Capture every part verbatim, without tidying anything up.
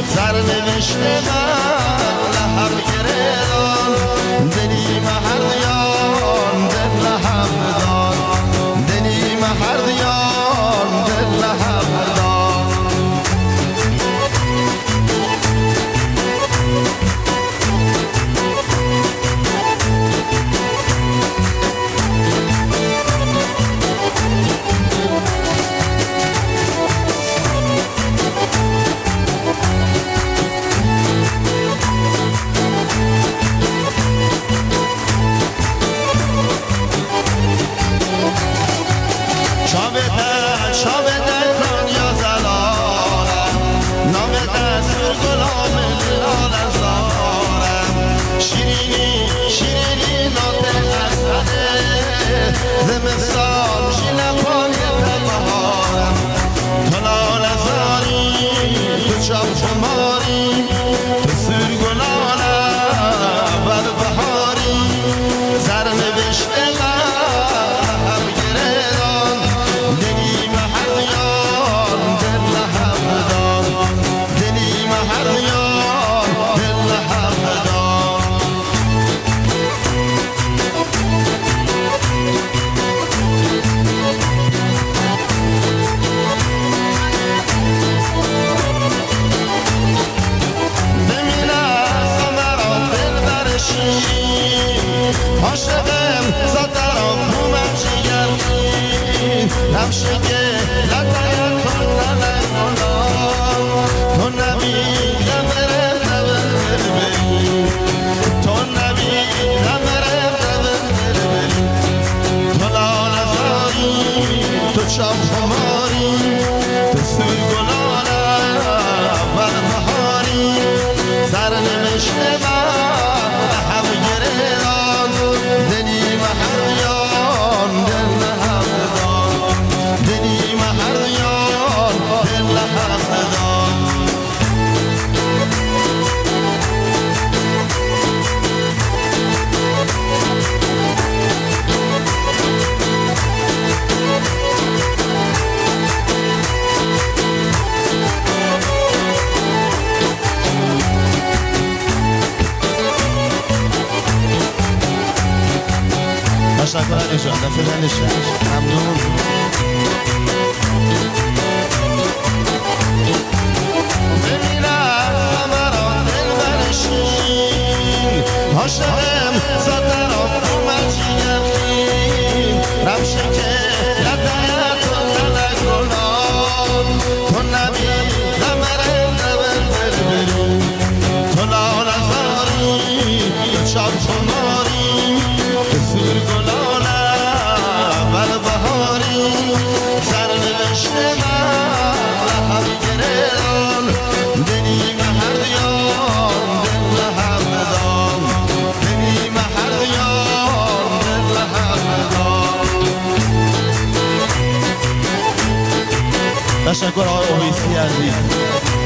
سرنوشت من لحب گردان دلی مهردیان دل لحب دان دلی مهردیان دل لحب دان زمستان شیلپای بهارم تو لاله زاری تو شب شماری تو سور گلاله بر بهاری سرنوشت لحب گردان دلی مهردیان دل لحب دان دلی مهردیان دل لحب دان عاشقم زدرم بومم جگرگی نمشگه لطایم تو تلنگولان تو نبیدم برم نبر بری تو نبیدم برم نبر بری تو لاله زاری تو چم خماری تو سوی گلاله بر بهاری سرنوشت من لحب گردان دلی مهردیان دل لحب دان دلی مهردیان دل لحب دان تشکر علی جان دفعه دلشه ممنون بمیرم مرا دل برشین عاشقم زدرم اومد جگرگین رمشه که لطایت و تلگلان تو نبیدم برم نبر بری تو لاله زاری تو چاب شماری تو سور گلاله بر بهاری سرنوشت من لحب گردان دلی مهردیان دل لحب دان دلی مهردیان دل لحب دان تشکر آقای اویسی عزیز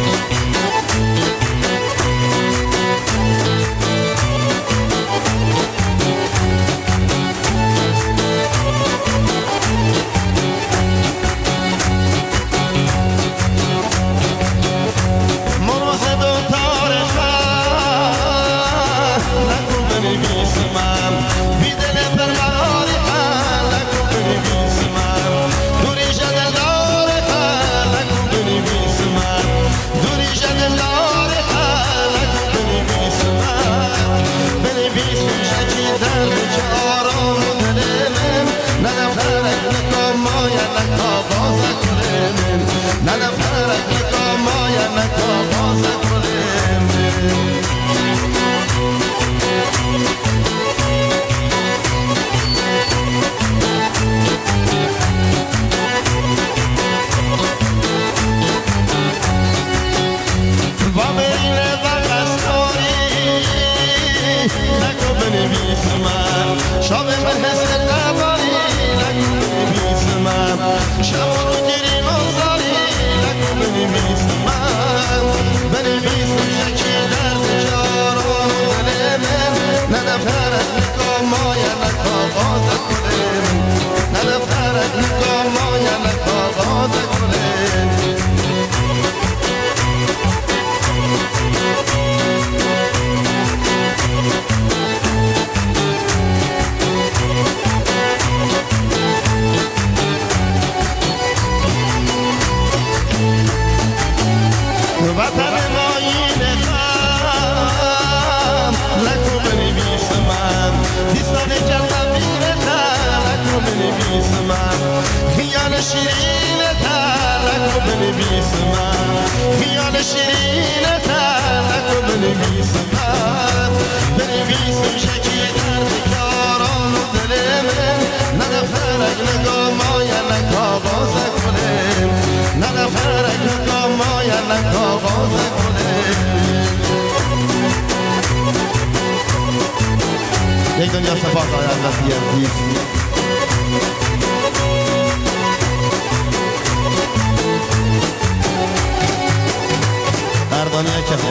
شب من حس نباری نکن بنویسم شب رو گیری نزاری نکن بنویسم خیال شیرین ترک و بنویسم من خیال شیرین ترک و بنویسم من بنویسم شکی درد کاران و دل من نه فرق نگاه مایا نکاغاز کنم نه فرق نگاه مایا نکاغاز کنم یک دنیا صفات آید وقتی عزیز مردانی که